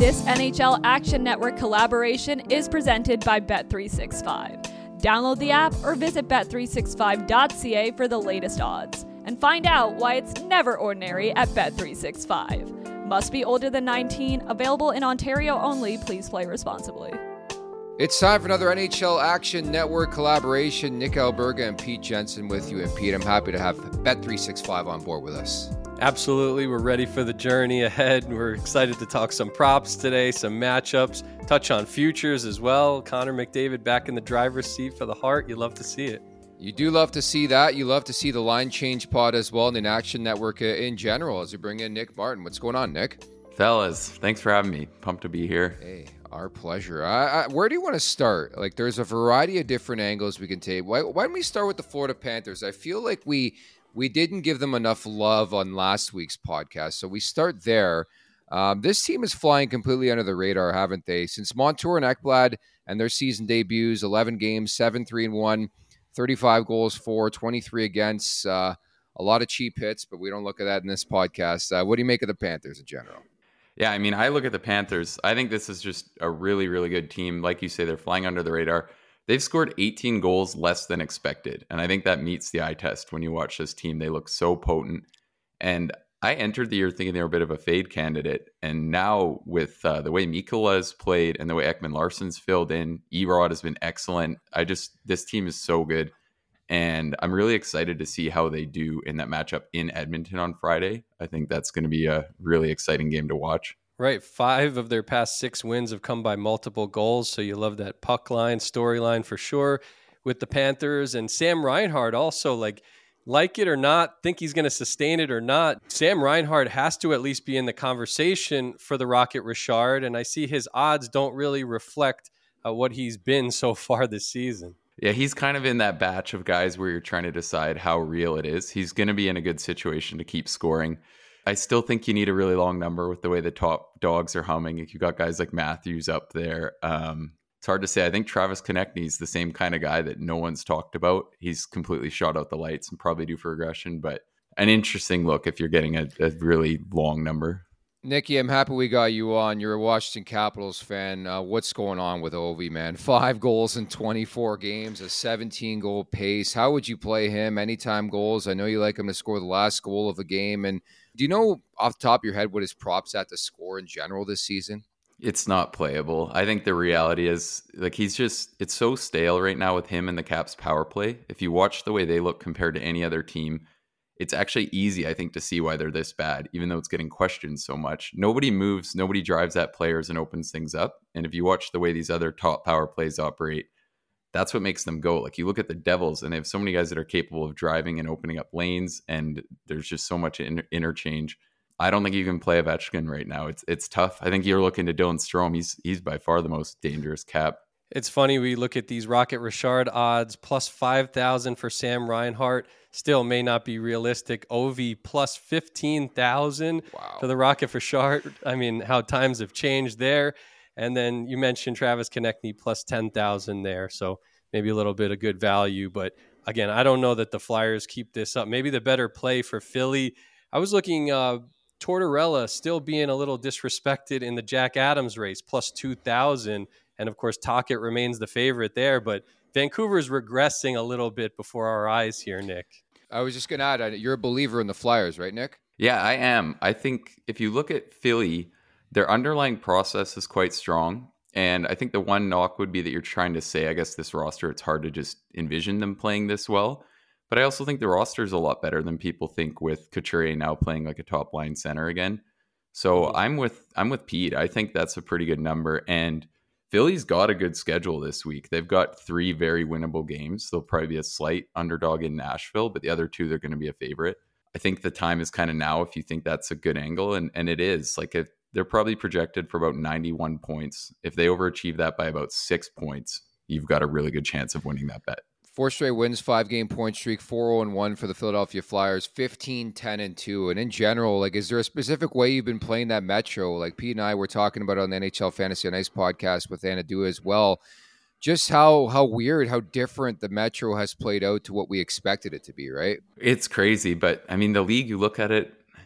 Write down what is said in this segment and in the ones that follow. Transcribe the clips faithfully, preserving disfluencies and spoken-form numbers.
This N H L Action Network collaboration is presented by Bet three sixty-five. Download the app or visit bet three sixty-five dot c a for the latest odds. And find out why it's never ordinary at Bet three sixty-five. Must be older than nineteen. Available in Ontario only. Please play responsibly. It's time for another N H L Action Network collaboration. Nick Alberga and Pete Jensen with you. And Pete, I'm happy to have Bet three sixty-five on board with us. Absolutely. We're ready for the journey ahead. We're excited to talk some props today, some matchups, touch on futures as well. Connor McDavid back in the driver's seat for the Hart. You love to see it. You do love to see that. You love to see the line change pod as well, and an Action Network in general as we bring in Nick Martin. What's going on, Nick? Fellas, thanks for having me. Pumped to be here. Hey, our pleasure. I, I, where do you want to start? Like, there's a variety of different angles we can take. Why, why don't we start with the Florida Panthers? I feel like we we didn't give them enough love on last week's podcast, so we start there. Um, this team is flying completely under the radar, haven't they? Since Montour and Ekblad and their season debuts, eleven games, seven three and one, thirty-five goals for, twenty-three against. Uh, a lot of cheap hits, but we don't look at that in this podcast. Uh, what do you make of the Panthers in general? Yeah, I mean, I look at the Panthers. I think this is just a really, really good team. Like you say, they're flying under the radar. They've scored eighteen goals less than expected. And I think that meets the eye test when you watch this team. They look so potent. And I entered the year thinking they were a bit of a fade candidate. And now with uh, the way Mikkola has played and the way Ekman Larsson's filled in, Erod has been excellent. I just, this team is so good. And I'm really excited to see how they do in that matchup in Edmonton on Friday. I think that's going to be a really exciting game to watch. Right. Five of their past six wins have come by multiple goals. So you love that puck line, storyline for sure with the Panthers. And Sam Reinhart also, like, like it or not, think he's going to sustain it or not, Sam Reinhart has to at least be in the conversation for the Rocket Richard. And I see his odds don't really reflect uh, what he's been so far this season. Yeah, he's kind of in that batch of guys where you're trying to decide how real it is. He's going to be in a good situation to keep scoring. I still think you need a really long number with the way the top dogs are humming. You got guys like Matthews up there. Um, it's hard to say. I think Travis Konechny is the same kind of guy that no one's talked about. He's completely shot out the lights and probably due for regression, but an interesting look if you're getting a, a really long number. Nikki, I'm happy we got you on. You're a Washington Capitals fan. Uh, what's going on with Ovi, man? Five goals in twenty-four games, a seventeen-goal pace. How would you play him? Anytime goals? I know you like him to score the last goal of a game. And do you know off the top of your head what his props at to score in general this season? It's not playable. I think the reality is, like, he's just, it's so stale right now with him and the Caps power play. If you watch the way they look compared to any other team, it's actually easy, I think, to see why they're this bad, even though it's getting questioned so much. Nobody moves, nobody drives at players and opens things up. And if you watch the way these other top power plays operate, that's what makes them go. Like, you look at the Devils, and they have so many guys that are capable of driving and opening up lanes, and there's just so much inter- interchange. I don't think you can play Ovechkin right now. It's it's tough. I think you're looking to Dylan Strome. He's he's by far the most dangerous Cap. It's funny, we look at these Rocket Richard odds, plus five thousand for Sam Reinhart. Still may not be realistic. Ovi plus fifteen thousand wow. for the Rocket Richard. I mean, how times have changed there. And then you mentioned Travis Konechny plus ten thousand there. So maybe a little bit of good value. But again, I don't know that the Flyers keep this up. Maybe the better play for Philly. I was looking, uh, Tortorella still being a little disrespected in the Jack Adams race, plus two thousand. And of course, Tocchet remains the favorite there. But Vancouver's regressing a little bit before our eyes here, Nick. I was just going to add, you're a believer in the Flyers, right, Nick? Yeah, I am. I think if you look at Philly, their underlying process is quite strong. And I think the one knock would be that you're trying to say, I guess, this roster, it's hard to just envision them playing this well. But I also think the roster is a lot better than people think, with Couturier now playing like a top line center again. So mm-hmm. I'm with I'm with Pete. I think that's a pretty good number. And Philly's got a good schedule this week. They've got three very winnable games. They'll probably be a slight underdog in Nashville, but the other two, they're going to be a favorite. I think the time is kind of now if you think that's a good angle, and, and it is. Like, if they're probably projected for about ninety-one points. If they overachieve that by about six points, you've got a really good chance of winning that bet. Four straight wins, five-game point streak, four oh and one for the Philadelphia Flyers, fifteen ten and two. And in general, like, is there a specific way you've been playing that Metro? Like, Pete and I were talking about it on the N H L Fantasy on Ice podcast with Anna Dua as well. Just how how weird, how different the Metro has played out to what we expected it to be, right? It's crazy. But, I mean, the league, you look at it,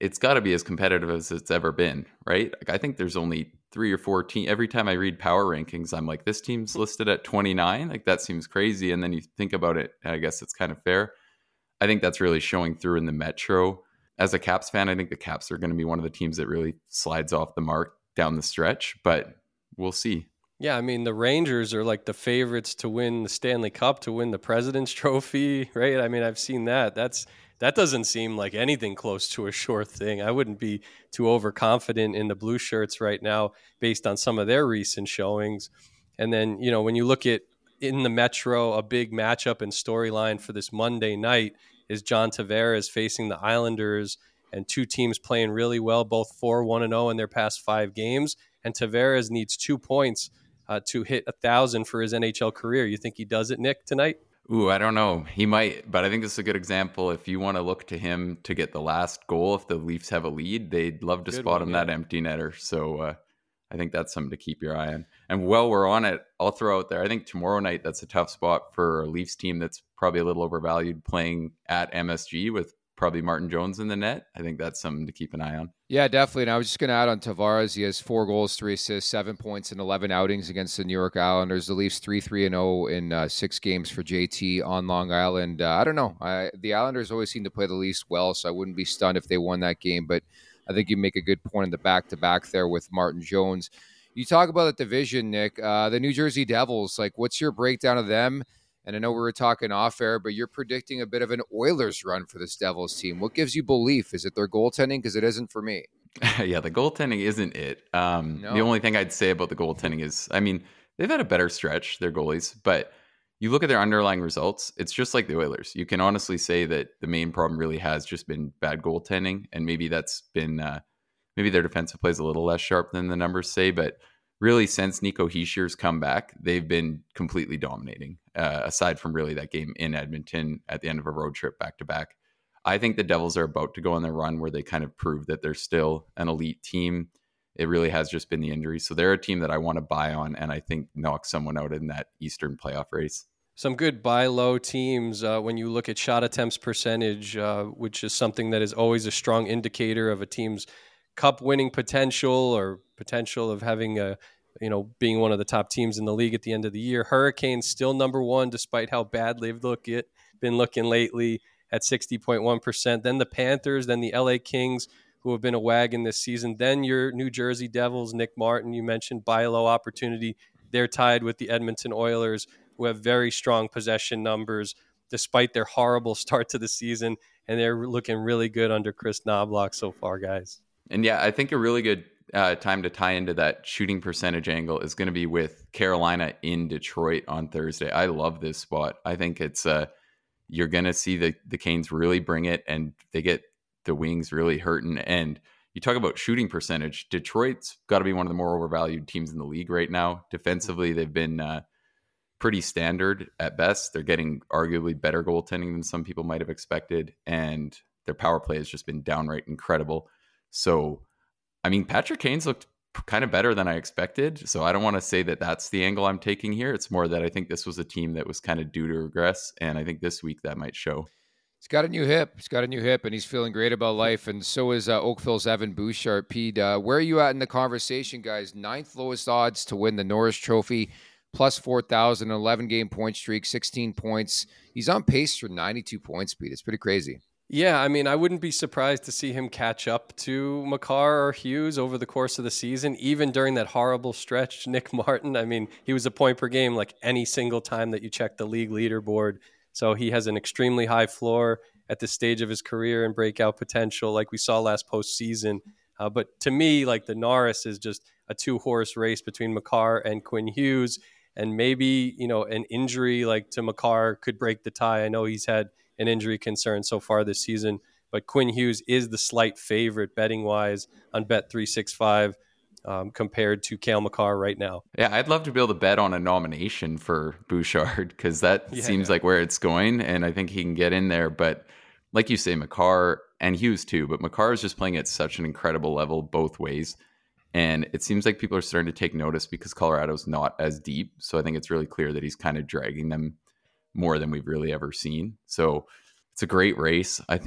it's got to be as competitive as it's ever been, right? Like, I think there's only three or four teams. Every time I read power rankings, I'm like, this team's listed at twenty-nine. Like, that seems crazy. And then you think about it, I guess it's kind of fair. I think that's really showing through in the Metro. As a Caps fan, I think the Caps are going to be one of the teams that really slides off the mark down the stretch, but we'll see. Yeah, I mean, the Rangers are like the favorites to win the Stanley Cup, to win the President's Trophy, right? I mean, I've seen that. That's that doesn't seem like anything close to a sure thing. I wouldn't be too overconfident in the Blue Shirts right now based on some of their recent showings. And then, you know, when you look at in the Metro, a big matchup and storyline for this Monday night is John Tavares facing the Islanders, and two teams playing really well, both four one and oh in their past five games. And Tavares needs two points uh, to hit a thousand for his N H L career. You think he does it, Nick, tonight? Ooh, I don't know. He might, but I think this is a good example. If you want to look to him to get the last goal, if the Leafs have a lead, they'd love to good spot one, him yeah. that empty netter. So uh, I think that's something to keep your eye on. And while we're on it, I'll throw out there, I think tomorrow night, that's a tough spot for a Leafs team that's probably a little overvalued, playing at M S G with probably Martin Jones in the net. I think that's something to keep an eye on. Yeah, definitely. And I was just going to add on Tavares. He has four goals, three assists, seven points in eleven outings against the New York Islanders. The Leafs three three and oh in uh, six games for J T on Long Island. Uh, I don't know. I, the Islanders always seem to play the Leafs well, so I wouldn't be stunned if they won that game. But I think you make a good point in the back-to-back there with Martin Jones. You talk about the division, Nick. Uh, the New Jersey Devils, like, what's your breakdown of them? And I know we were talking off air, but you're predicting a bit of an Oilers run for this Devils team. What gives you belief? Is it their goaltending? Because it isn't for me. Yeah, the goaltending isn't it. Um, no. The only thing I'd say about the goaltending is, I mean, they've had a better stretch, their goalies, but you look at their underlying results, it's just like the Oilers. You can honestly say that the main problem really has just been bad goaltending, and maybe that's been, uh, maybe their defensive play is a little less sharp than the numbers say, but really, since Nico Hischier's come back, they've been completely dominating, uh, aside from really that game in Edmonton at the end of a road trip back-to-back. I think the Devils are about to go on their run where they kind of prove that they're still an elite team. It really has just been the injuries. So they're a team that I want to buy on, and I think knock someone out in that Eastern playoff race. Some good buy low teams uh, when you look at shot attempts percentage, uh, which is something that is always a strong indicator of a team's cup winning potential or potential of having a, you know, being one of the top teams in the league at the end of the year. Hurricanes still number one, despite how bad they've look it, been looking lately at sixty point one percent. Then the Panthers, then the L A Kings, who have been a wagon this season. Then your New Jersey Devils, Nick Martin, you mentioned buy low opportunity. They're tied with the Edmonton Oilers, who have very strong possession numbers, despite their horrible start to the season. And they're looking really good under Chris Knobloch so far, guys. And yeah, I think a really good uh, time to tie into that shooting percentage angle is going to be with Carolina in Detroit on Thursday. I love this spot. I think it's uh, you're going to see the, the Canes really bring it, and they get the Wings really hurting. And you talk about shooting percentage, Detroit's got to be one of the more overvalued teams in the league right now. Defensively, they've been uh, pretty standard at best. They're getting arguably better goaltending than some people might have expected, and their power play has just been downright incredible. So, I mean, Patrick Kane's looked kind of better than I expected. So I don't want to say that that's the angle I'm taking here. It's more that I think this was a team that was kind of due to regress. And I think this week that might show. He's got a new hip. He's got a new hip, and he's feeling great about life. And so is uh, Oakville's Evan Bouchard. Pete, uh, where are you at in the conversation, guys? Ninth lowest odds to win the Norris Trophy, plus four thousand, eleven-game point streak, sixteen points. He's on pace for ninety-two points, Pete. It's pretty crazy. Yeah, I mean, I wouldn't be surprised to see him catch up to Makar or Hughes over the course of the season, even during that horrible stretch. Nick Martin, I mean, he was a point per game like any single time that you check the league leaderboard. So he has an extremely high floor at this stage of his career and breakout potential like we saw last postseason. Uh, but to me, like the Norris is just a two-horse race between Makar and Quinn Hughes. And maybe, you know, an injury like to Makar could break the tie. I know he's had an injury concern so far this season, but Quinn Hughes is the slight favorite betting-wise on Bet three sixty-five um, compared to Cale Makar right now. Yeah, I'd love to be able to bet on a nomination for Bouchard because that yeah, seems yeah. like where it's going, and I think he can get in there. But like you say, Makar and Hughes too, but Makar is just playing at such an incredible level both ways. And it seems like people are starting to take notice because Colorado's not as deep. So I think it's really clear that he's kind of dragging them more than we've really ever seen. So it's a great race. I think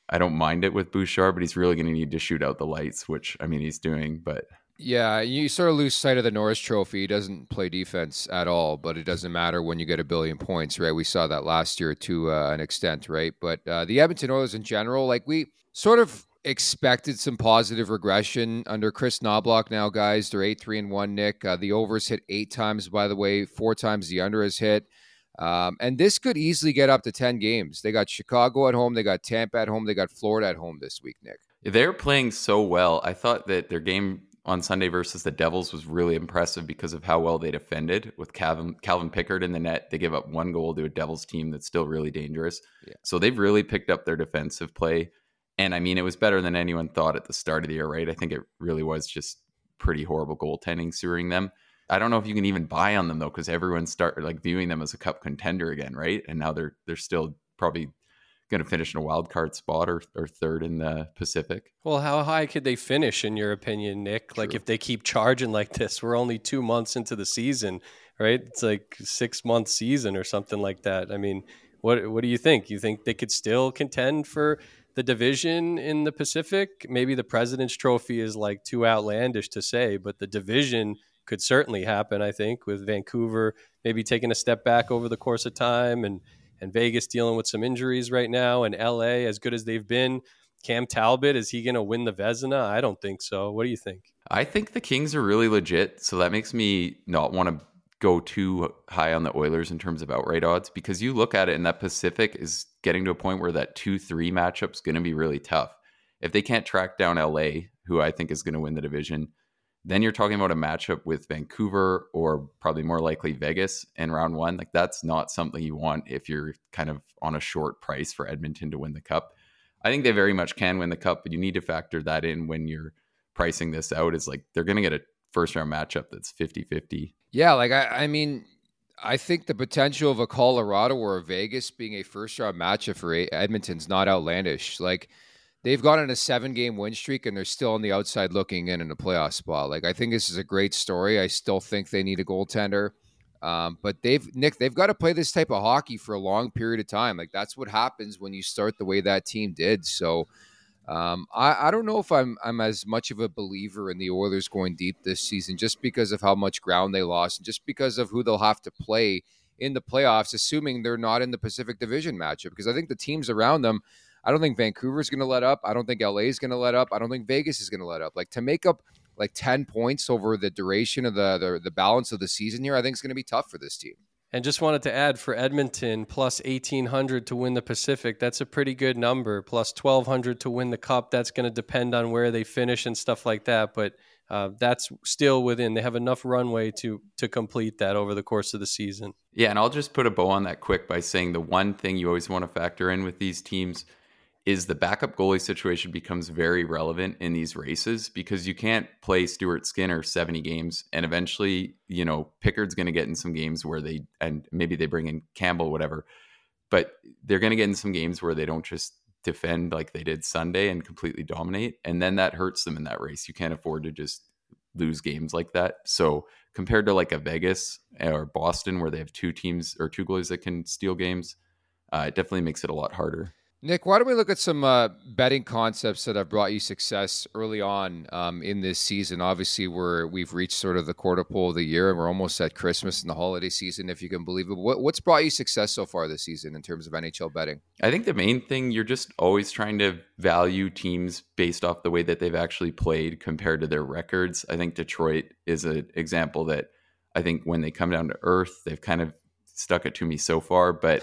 I don't mind it with Bouchard, but he's really going to need to shoot out the lights, which, I mean, he's doing, but... Yeah, you sort of lose sight of the Norris Trophy. He doesn't play defense at all, but it doesn't matter when you get a billion points, right? We saw that last year to uh, an extent, right? But uh, the Edmonton Oilers in general, like we sort of expected some positive regression under Chris Knobloch now, guys. They're eight three and one, Nick. Uh, the overs hit eight times, by the way. Four times the under has hit. Um, and this could easily get up to ten games. They got Chicago at home. They got Tampa at home. They got Florida at home this week, Nick. They're playing so well. I thought that their game on Sunday versus the Devils was really impressive because of how well they defended with Calvin, Calvin Pickard in the net. They give up one goal to a Devils team that's still really dangerous. Yeah. So they've really picked up their defensive play. And I mean, it was better than anyone thought at the start of the year, right? I think it really was just pretty horrible goaltending suing them. I don't know if you can even buy on them though, because everyone's started like viewing them as a cup contender again, right? And now they're they're still probably going to finish in a wild card spot or, or third in the Pacific. Well, how high could they finish in your opinion, Nick? True. Like if they keep charging like this, we're only two months into the season, right? It's like six month season or something like that. I mean, what what do you think? You think they could still contend for the division in the Pacific? Maybe the President's Trophy is like too outlandish to say, but the division could certainly happen, I think, with Vancouver maybe taking a step back over the course of time and and Vegas dealing with some injuries right now, and L A, as good as they've been. Cam Talbot, is he going to win the Vezina? I don't think so. What do you think? I think the Kings are really legit, so that makes me not want to go too high on the Oilers in terms of outright odds, because you look at it and that Pacific is getting to a point where that two three matchup is going to be really tough. If they can't track down L A, who I think is going to win the division, then you're talking about a matchup with Vancouver or probably more likely Vegas in round one. Like that's not something you want if you're kind of on a short price for Edmonton to win the cup. I think they very much can win the cup, but you need to factor that in when you're pricing this out. Is like they're going to get a first round matchup that's fifty-fifty. Yeah, like I, I mean, I think the potential of a Colorado or a Vegas being a first round matchup for Edmonton's not outlandish. Like they've gone on a seven-game win streak, and they're still on the outside looking in in a playoff spot. Like, I think this is a great story. I still think they need a goaltender. Um, but they've, Nick, they've got to play this type of hockey for a long period of time. Like, that's what happens when you start the way that team did. So um, I, I don't know if I'm I'm as much of a believer in the Oilers going deep this season just because of how much ground they lost and just because of who they'll have to play in the playoffs, assuming they're not in the Pacific Division matchup. Because I think the teams around them, I don't think Vancouver's going to let up. I don't think L A is going to let up. I don't think Vegas is going to let up. Like to make up like ten points over the duration of the, the, the balance of the season here, I think it's going to be tough for this team. And just wanted to add for Edmonton, plus eighteen hundred to win the Pacific. That's a pretty good number. Plus twelve hundred to win the Cup. That's going to depend on where they finish and stuff like that. But uh, that's still within. They have enough runway to to complete that over the course of the season. Yeah, and I'll just put a bow on that quick by saying the one thing you always want to factor in with these teams is the backup goalie situation becomes very relevant in these races because you can't play Stuart Skinner seventy games and eventually, you know, Pickard's going to get in some games where they, and maybe they bring in Campbell, whatever, but they're going to get in some games where they don't just defend like they did Sunday and completely dominate. And then that hurts them in that race. You can't afford to just lose games like that. So compared to like a Vegas or Boston where they have two teams or two goalies that can steal games, uh, it definitely makes it a lot harder. Nick, why don't we look at some uh, betting concepts that have brought you success early on um, in this season? Obviously, we're, we've reached sort of the quarter pole of the year, and we're almost at Christmas and the holiday season, if you can believe it. What, what's brought you success so far this season in terms of N H L betting? I think the main thing, you're just always trying to value teams based off the way that they've actually played compared to their records. I think Detroit is an example that I think when they come down to earth, they've kind of stuck it to me so far, but...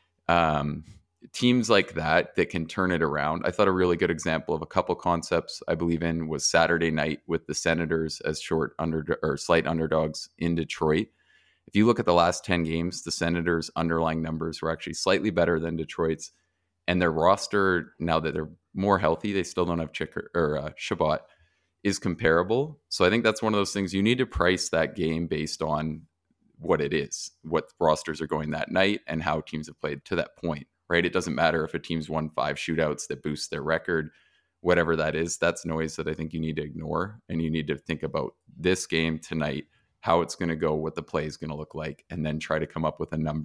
um teams like that that can turn it around. I thought a really good example of a couple concepts I believe in was Saturday night with the Senators as short under or slight underdogs in Detroit. If you look at the last ten games, the Senators' underlying numbers were actually slightly better than Detroit's, and their roster, now that they're more healthy, they still don't have Chicker or uh, Shabbat, is comparable. So I think that's one of those things you need to price that game based on what it is, what rosters are going that night, and how teams have played to that point. Right? It doesn't matter if a team's won five shootouts that boost their record, whatever that is, that's noise that I think you need to ignore. And you need to think about this game tonight, how it's going to go, what the play is going to look like, and then try to come up with a number.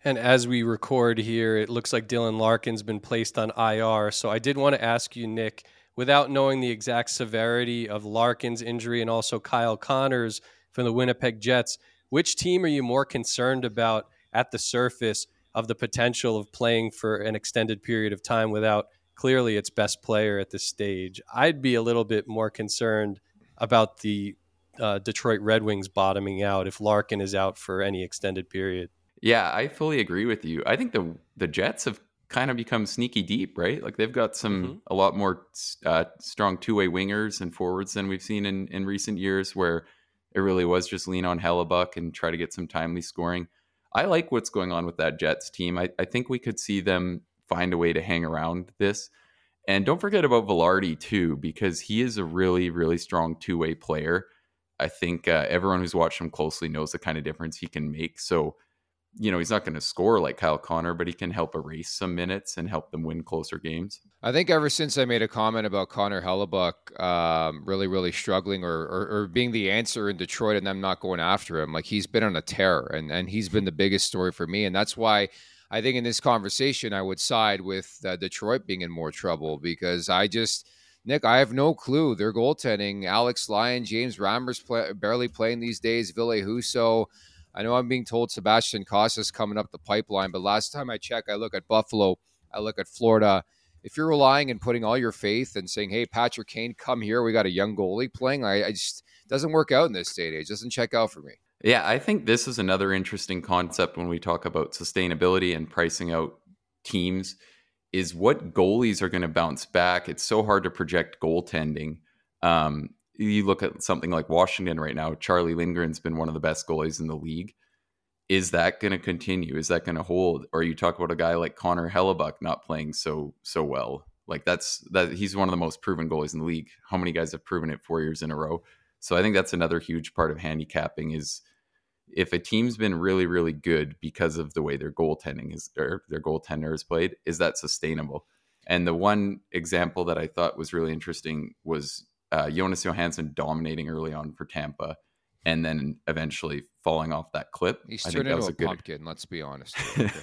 And as we record here, it looks like Dylan Larkin's been placed on I R. So I did want to ask you, Nick, without knowing the exact severity of Larkin's injury and also Kyle Connors from the Winnipeg Jets, which team are you more concerned about at the surface of the potential of playing for an extended period of time without clearly its best player at this stage? I'd be a little bit more concerned about the uh, Detroit Red Wings bottoming out if Larkin is out for any extended period. Yeah, I fully agree with you. I think the the Jets have kind of become sneaky deep, right? Like they've got some mm-hmm. a lot more uh, strong two-way wingers and forwards than we've seen in, in recent years, where it really was just lean on Hellebuck and try to get some timely scoring. I like what's going on with that Jets team. I, I think we could see them find a way to hang around this. And don't forget about Velarde too, because he is a really, really strong two-way player. I think uh, everyone who's watched him closely knows the kind of difference he can make. So, you know, he's not going to score like Kyle Connor, but he can help erase some minutes and help them win closer games. I think ever since I made a comment about Connor Hellebuck um, really, really struggling or, or, or being the answer in Detroit and them not going after him, like he's been on a tear and, and he's been the biggest story for me. And that's why I think in this conversation, I would side with uh, Detroit being in more trouble because I just, Nick, I have no clue. Their goaltending, Alex Lyon, James Rammers play, barely playing these days, Ville Husso. I know I'm being told Sebastian Costas coming up the pipeline, but last time I checked, I look at Buffalo, I look at Florida. If you're relying and putting all your faith and saying, hey, Patrick Kane, come here, we got a young goalie playing, I, I just doesn't work out in this day and age. Doesn't check out for me. Yeah, I think this is another interesting concept when we talk about sustainability and pricing out teams is what goalies are going to bounce back. It's so hard to project goaltending. Um, You look at something like Washington right now, Charlie Lindgren's been one of the best goalies in the league. Is that going to continue? Is that going to hold? Or you talk about a guy like Connor Hellebuck not playing so so well. Like that's that he's one of the most proven goalies in the league. How many guys have proven it four years in a row? So I think that's another huge part of handicapping is if a team's been really, really good because of the way their goaltending is or their goaltender is played, is that sustainable? And the one example that I thought was really interesting was Uh, Jonas Johansson dominating early on for Tampa and then eventually falling off that clip. He's I turned think that into was a, a good... pumpkin, let's be honest.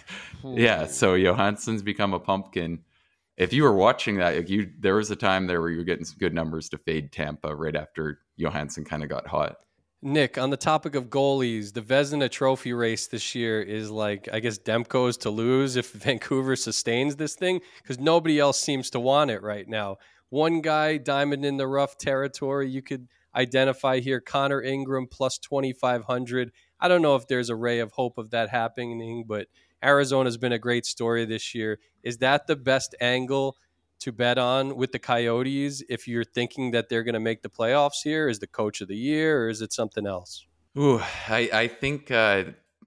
Yeah, so Johansson's become a pumpkin. If you were watching that, like you, there was a time there where you were getting some good numbers to fade Tampa right after Johansson kind of got hot. Nick, on the topic of goalies, the Vezina Trophy race this year is like, I guess, Demko's to lose if Vancouver sustains this thing because nobody else seems to want it right now. One guy, diamond in the rough territory, you could identify here, Connor Ingram plus twenty-five hundred. I don't know if there's a ray of hope of that happening, but Arizona's been a great story this year. Is that the best angle to bet on with the Coyotes if you're thinking that they're going to make the playoffs here? Is the coach of the year or is it something else? Ooh, I, I think, uh,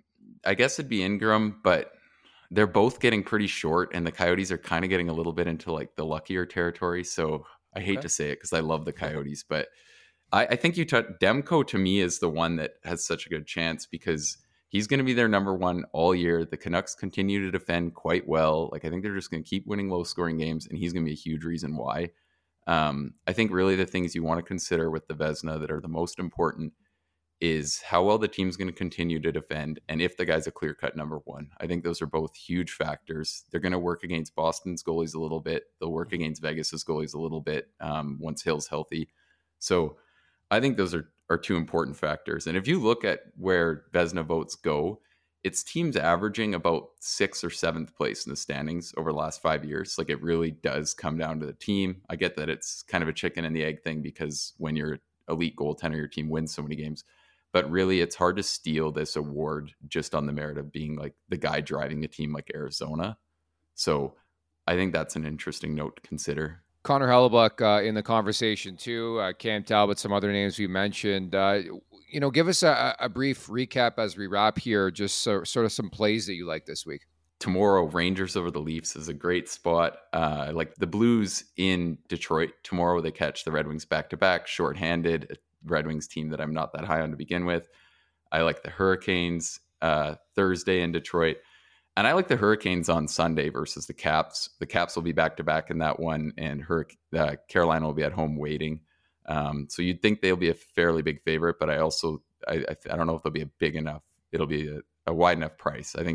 I guess it'd be Ingram, but they're both getting pretty short, and the Coyotes are kind of getting a little bit into like the luckier territory. So I hate Okay. to say it because I love the Coyotes, but I, I think you touch Demko to me is the one that has such a good chance because he's going to be their number one all year. The Canucks continue to defend quite well. Like I think they're just going to keep winning low scoring games, and he's going to be a huge reason why. Um, I think really the things you want to consider with the Vezina that are the most important is how well the team's going to continue to defend and if the guy's a clear-cut number one. I think those are both huge factors. They're going to work against Boston's goalies a little bit. They'll work against Vegas's goalies a little bit um, once Hill's healthy. So I think those are, are two important factors. And if you look at where Vezina votes go, it's teams averaging about sixth or seventh place in the standings over the last five years. Like it really does come down to the team. I get that it's kind of a chicken and the egg thing because when you're elite goaltender, your team wins so many games. But really, it's hard to steal this award just on the merit of being like the guy driving a team like Arizona. So I think that's an interesting note to consider. Connor Hellebuck uh, in the conversation too. Uh, Cam Talbot, some other names we mentioned. Uh, you know, give us a, a brief recap as we wrap here. Just so, sort of some plays that you like this week. Tomorrow, Rangers over the Leafs is a great spot. Uh, like the Blues in Detroit. Tomorrow they catch the Red Wings back-to-back, shorthanded. Red Wings team that I'm not that high on to begin with. I like the Hurricanes uh, Thursday in Detroit. And I like the Hurricanes on Sunday versus the Caps. The Caps will be back-to-back in that one, and Hur- uh, Carolina will be at home waiting. Um, so you'd think they'll be a fairly big favorite, but I also, I, I, I don't know if they'll be a big enough, it'll be a, a wide enough price. I think the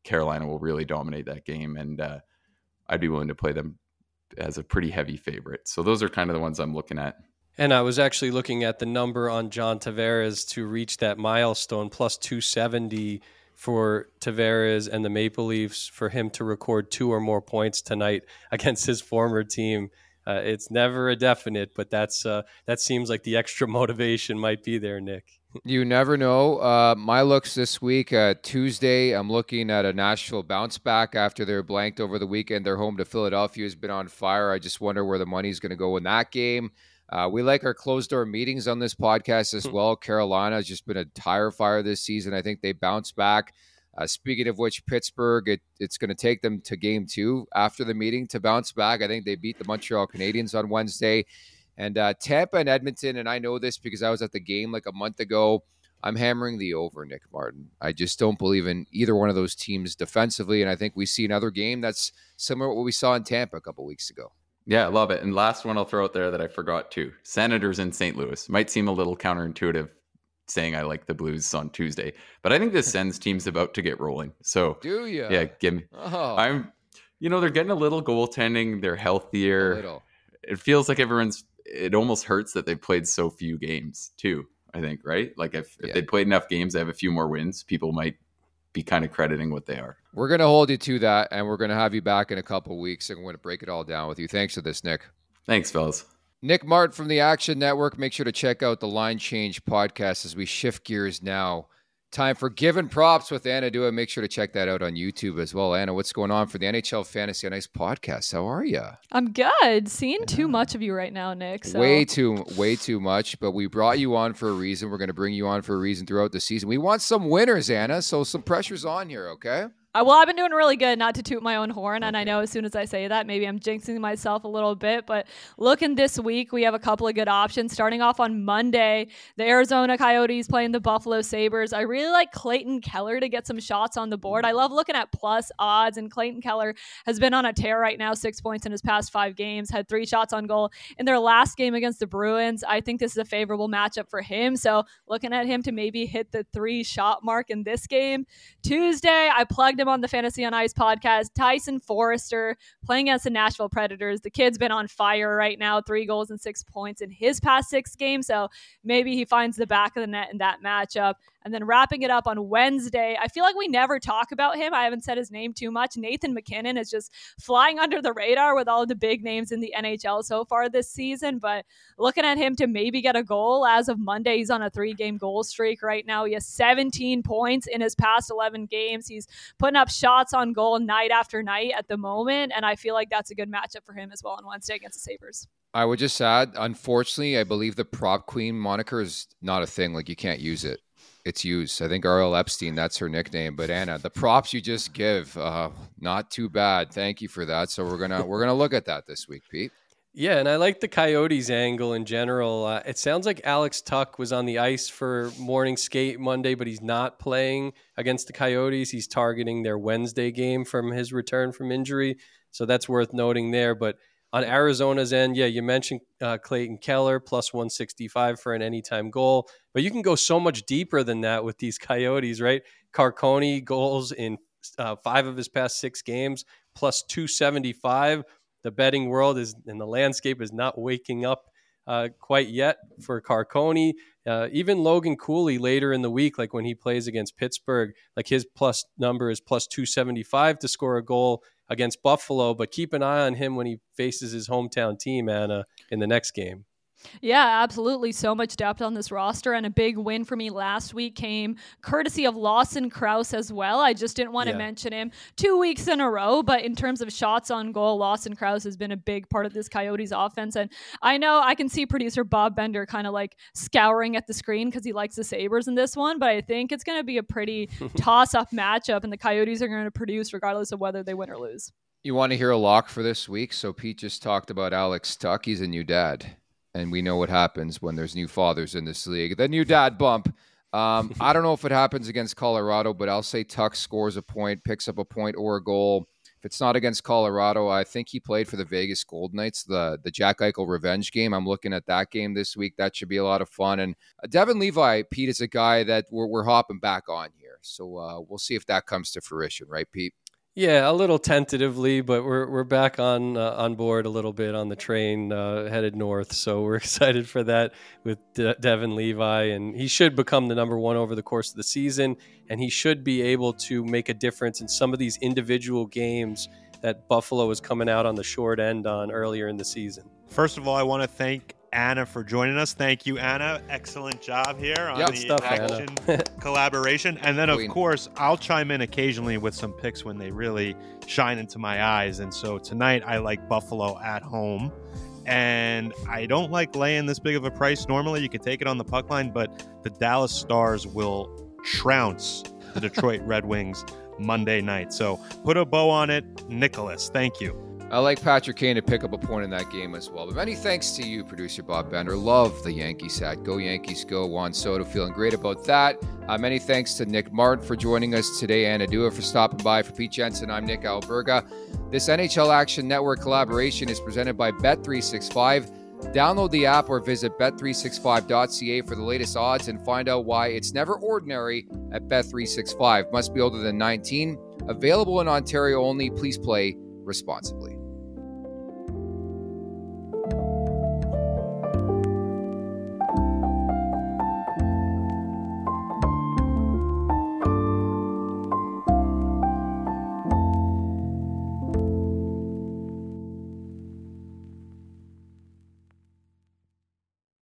Carolina will really dominate that game, and uh, I'd be willing to play them as a pretty heavy favorite. So those are kind of the ones I'm looking at. And I was actually looking at the number on John Tavares to reach that milestone, plus two seventy for Tavares and the Maple Leafs, for him to record two or more points tonight against his former team. Uh, it's never a definite, but that's uh, that seems like the extra motivation might be there, Nick. You never know. Uh, my looks this week, uh, Tuesday, I'm looking at a Nashville bounce back after they're blanked over the weekend. Their home to Philadelphia has been on fire. I just wonder where the money's going to go in that game. Uh, we like our closed-door meetings on this podcast as well. Carolina has just been a tire fire this season. I think they bounce back. Uh, speaking of which, Pittsburgh, it, it's going to take them to game two after the meeting to bounce back. I think they beat the Montreal Canadiens on Wednesday. And uh, Tampa and Edmonton, and I know this because I was at the game like a month ago, I'm hammering the over, Nick Martin. I just don't believe in either one of those teams defensively, and I think we see another game that's similar to what we saw in Tampa a couple weeks ago. Yeah, I love it. And last one I'll throw out there that I forgot too. Senators in Saint Louis. Might seem a little counterintuitive saying I like the Blues on Tuesday, but I think this Sens team's about to get rolling. So do you? Yeah, give me. Oh. I'm, you know, they're getting a little goaltending. They're healthier. A little. It feels like everyone's, it almost hurts that they've played so few games too, I think, right? Like if, if yeah. they played enough games, they have a few more wins, people might be kind of crediting what they are. We're going to hold you to that, and we're going to have you back in a couple weeks, and we're going to break it all down with you. Thanks for this, Nick. Thanks, fellas. Nick Martin from the Action Network. Make sure to check out the Line Change podcast as we shift gears now. Time for Giving Props with Anna Dua. Make sure to check that out on YouTube as well. Anna, what's going on for the N H L Fantasy on Ice podcast? How are you? I'm good. Seeing yeah. too much of you right now, Nick. So. Way too, way too much. But we brought you on for a reason. We're going to bring you on for a reason throughout the season. We want some winners, Anna. So some pressure's on here, okay? Uh, well, I've been doing really good, not to toot my own horn, and I know as soon as I say that, maybe I'm jinxing myself a little bit, but looking this week, we have a couple of good options. Starting off on Monday, the Arizona Coyotes playing the Buffalo Sabres. I really like Clayton Keller to get some shots on the board. I love looking at plus odds, and Clayton Keller has been on a tear right now, six points in his past five games, had three shots on goal in their last game against the Bruins. I think this is a favorable matchup for him, so looking at him to maybe hit the three-shot mark in this game. Tuesday, I plugged him on the Fantasy on Ice podcast. Tyson Forrester playing against the Nashville Predators. The kid's been on fire right now, three goals and six points in his past six games, so maybe he finds the back of the net in that matchup. And then wrapping it up on Wednesday, I feel like we never talk about him. I haven't said his name too much. Nathan MacKinnon is just flying under the radar with all of the big names in the N H L so far this season, but looking at him to maybe get a goal as of Monday, he's on a three-game goal streak right now. He has seventeen points in his past eleven games. He's putting up shots on goal night after night at the moment, and I feel like that's a good matchup for him as well on Wednesday against the Sabres. I would just add, unfortunately, I believe the prop queen moniker is not a thing. Like, you can't use it. It's used. I think R L Epstein, that's her nickname. But Anna, the props you just give, uh, not too bad. Thank you for that. So we're gonna we're gonna look at that this week, Pete. Yeah, and I like the Coyotes angle in general. Uh, it sounds like Alex Tuch was on the ice for morning skate Monday, but he's not playing against the Coyotes. He's targeting their Wednesday game from his return from injury. So that's worth noting there. But on Arizona's end, yeah, you mentioned uh, Clayton Keller, plus one sixty-five for an anytime goal. But you can go so much deeper than that with these Coyotes, right? Carcone goals in uh, five of his past six games, plus two seventy-five. The betting world is, and the landscape is not waking up uh, quite yet for Carcone. Uh, even Logan Cooley later in the week, like when he plays against Pittsburgh, like his plus number is plus two seventy-five to score a goal against Buffalo, but keep an eye on him when he faces his hometown team, Anna, in the next game. Yeah, absolutely. So much depth on this roster, and a big win for me last week came courtesy of Lawson Krause as well. I just didn't want yeah. to mention him two weeks in a row, but in terms of shots on goal, Lawson Krause has been a big part of this Coyotes offense. And I know I can see producer Bob Bender kind of like scouring at the screen because he likes the Sabres in this one, but I think it's going to be a pretty toss-up matchup, and the Coyotes are going to produce regardless of whether they win or lose. You want to hear a lock for this week? So Pete just talked about Alex Tuch. He's a new dad. And we know what happens when there's new fathers in this league. The new dad bump. Um, I don't know if it happens against Colorado, but I'll say Tuch scores a point, picks up a point or a goal. If it's not against Colorado, I think he played for the Vegas Golden Knights, the, the Jack Eichel revenge game. I'm looking at that game this week. That should be a lot of fun. And Devin Levi, Pete, is a guy that we're, we're hopping back on here. So uh, we'll see if that comes to fruition, right, Pete? Yeah, a little tentatively, but we're we're back on uh, on board a little bit on the train uh, headed north. So we're excited for that with De- Devin Levi, and he should become the number one over the course of the season, and he should be able to make a difference in some of these individual games that Buffalo is coming out on the short end on earlier in the season. First of all, I want to thank Anna for joining us. Thank you, Anna. Excellent job here on Yep. the Stuff, action collaboration. And then, of Queen. course, I'll chime in occasionally with some picks when they really shine into my eyes. And so tonight, I like Buffalo at home. And I don't like laying this big of a price. Normally, you could take it on the puck line, but the Dallas Stars will trounce the Detroit Red Wings Monday night. So put a bow on it. Nicholas, thank you. I like Patrick Kane to pick up a point in that game as well. But many thanks to you, producer Bob Bender. Love the Yankees hat. Go Yankees, go. Juan Soto feeling great about that. Uh, many thanks to Nick Martin for joining us today. Anna Dua for stopping by. For Pete Jensen, I'm Nick Alberga. This N H L Action Network collaboration is presented by Bet three sixty-five. Download the app or visit bet three sixty-five dot c a for the latest odds and find out why it's never ordinary at Bet three sixty-five. Must be older than nineteen. Available in Ontario only. Please play responsibly.